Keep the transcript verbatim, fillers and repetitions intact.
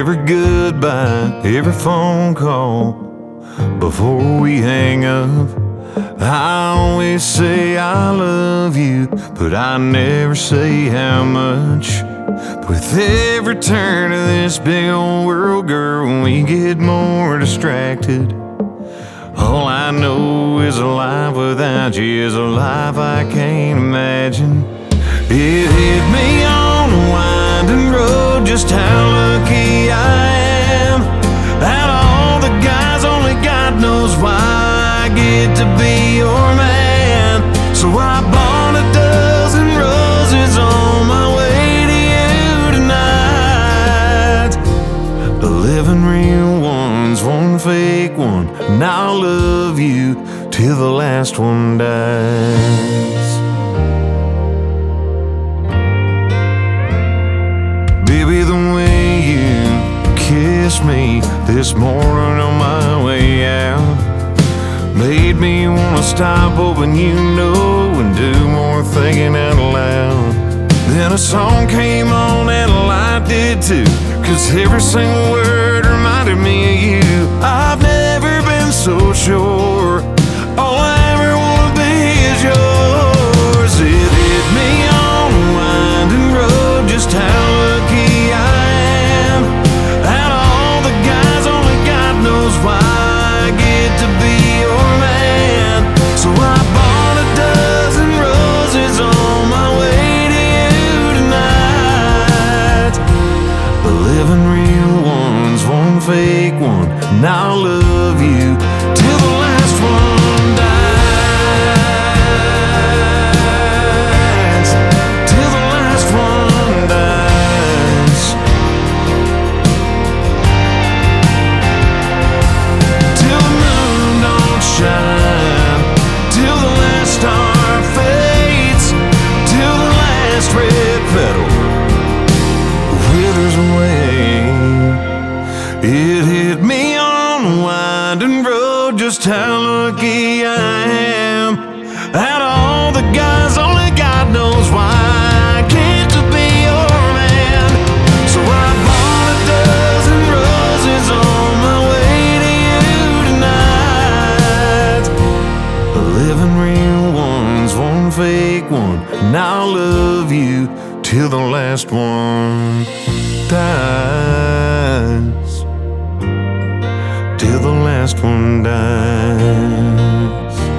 every goodbye, every phone call before we hang up. I always say I love you, but I never say how much. With every turn of this big old world, girl, we get more distracted. All I know is a life without you is a life I can't imagine. It hit me on a winding road, just how lucky I am. Out of all the guys, only God knows why I get to be your man. So I bought a dozen roses on my way to you tonight. Eleven real ones, one fake one, and I'll love you till the last one dies. Baby, the way you kissed me this morning on my way out made me wanna stop hoping you know and do more thinking out loud. Then a song came on and a light did too, 'cause every single word reminded me of you. I've never been so sure all I ever wanna be is yours. It hit me on a winding road, just how lucky I am. Out of all the guys, only God knows why I get to be your man. So I bought a dozen roses on my way to you tonight. Eleven real ones, one fake one, and I'll love you till the last one dies. Till the last one dies. Till the moon don't shine, till the last star fades, till the last red petal withers away. It hit me on a winding road, just how lucky I am. Out of all the guys, only God knows why I get to be your man. So I bought a dozen roses on my way to you tonight. Eleven real ones, one fake one, and I'll love you till the last one dies. Till the last one dies.